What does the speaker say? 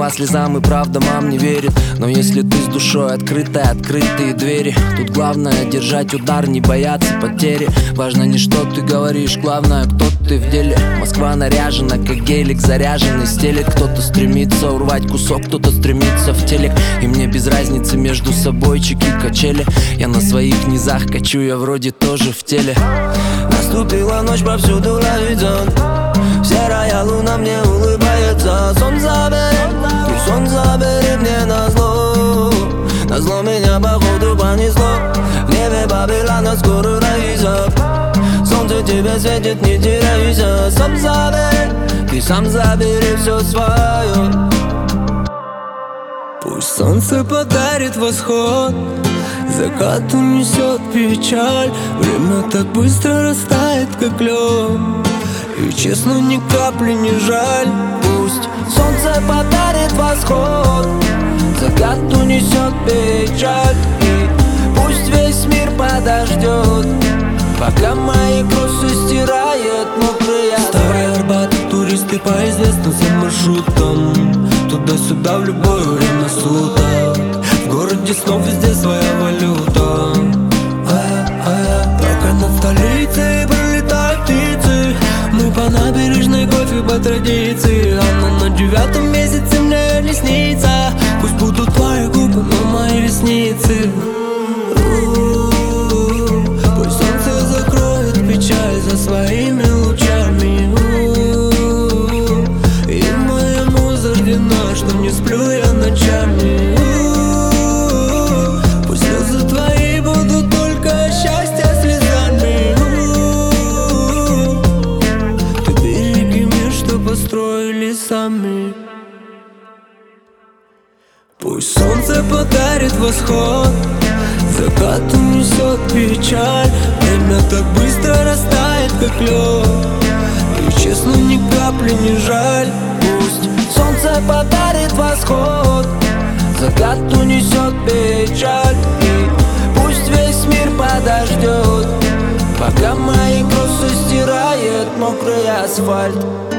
слова слезам и правда мам не верит. Но если ты с душой открытая, открытые двери. Тут главное держать удар, не бояться потери. Важно не что ты говоришь, главное кто ты в деле. Москва наряжена, как гелик заряженный стелет. Кто-то стремится урвать кусок, кто-то стремится в телек. И мне без разницы между собойчики качели. Я на своих низах качу, я вроде тоже в теле. Наступила ночь, повсюду ловит сон. Серая луна мне улыбается. Сон забери мне назло. Назло меня походу понесло. В небе Babylon скоро раиса. Солнце тебе светит, не теряйся. Сам забери, ты сам забери все свое. Пусть солнце подарит восход, закат унесет печаль. Время так быстро растает, как лед, и честно ни капли не жаль. Пусть солнце подарит восход, закат унесет печаль. И пусть весь мир подождет, пока мои кроссы стирает мокрые. Старый Арбат, туристы по известным всем маршрутам, туда-сюда в любое время суток. В городе снов везде своя валюта. Только над столицей пролетают птицы. Мы по набережной кофе по традиции. Она на 9-м месяце мне не снится. Пусть будут твои губы, но мои ресницы. Пусть солнце закроет печаль за своими лучами. И моему заждено, что не сплю я ночами. Пусть слезы твои будут только счастья слезами. Ты береги мир, что построили сами. Пусть солнце подарит восход, закат унесет печаль. Время так быстро растает, как лед, и честно ни капли не жаль. Пусть солнце подарит восход, закат унесет печаль. И пусть весь мир подождет, пока мои кроссы стирает мокрый асфальт.